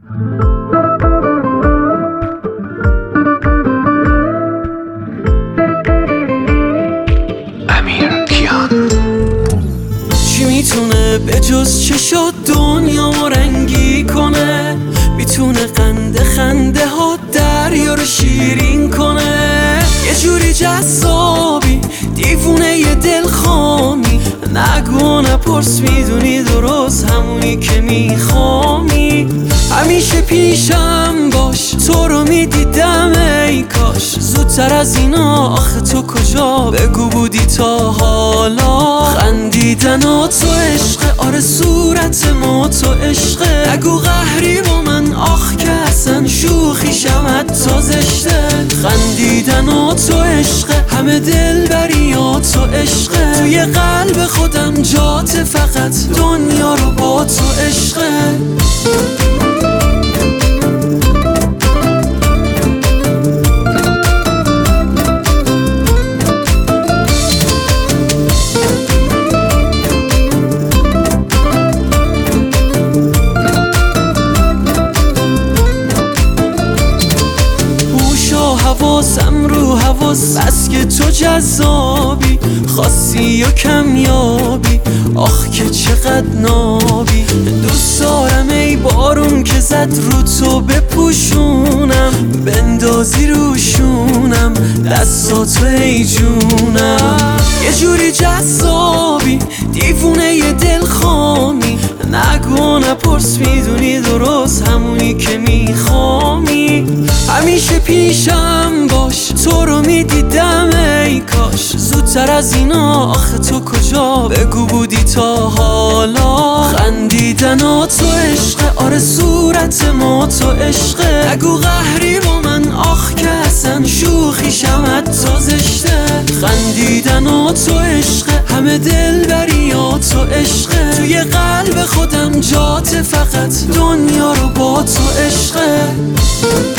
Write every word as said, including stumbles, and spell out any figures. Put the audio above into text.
چی میتونه به جز چشات دنیا ما رنگی کنه؟ میتونه قنده خنده ها دریا رو شیرین کنه. یه جوری جذابی دیوونه یه دلخوامی، نگو نپرس میدونی درست همونی که میخوامی. همیشه پیشم باش تو رو میدیدم ای کاش زودتر از اینا، آخه تو کجا بگو بودی تا حالا؟ خندیدن ها تو عشقه، آره صورت ما تو عشقه. نگو قهری با من آخ که اصلا شوخی شمت تا زشته. خندیدن ها تو عشقه، همه دل بری ها تو عشقه. توی قلب خودم جات فقط دنیا رو با تو عشقه. حواسم رو حواس، بس که تو جذابی، خاصی یا کمیابی، آخ که چقدر نابی. دوست دارم ای بارون که زد رو تو بپوشونم، بندازی روشونم دستاتو ای جونم. یه جوری جذابی دیوونه یه دلخوامی، نگو نپرس میدونی درست همونی که میخوامی. همیشه پیشم باش تو رو میدیدم ای کاش زودتر از اینا، آخه تو کجا بگو بودی تا حالا؟ خندیدن ها تو عشقه، آره صورت ما تو عشقه. نگو قهری با من آخ که اصلا شوخی شمت تا زشته. خندیدن ها تو عشقه، همه دل بری ها تو عشقه. توی قلب خودم جات فقط دنیا رو با تو عشقه.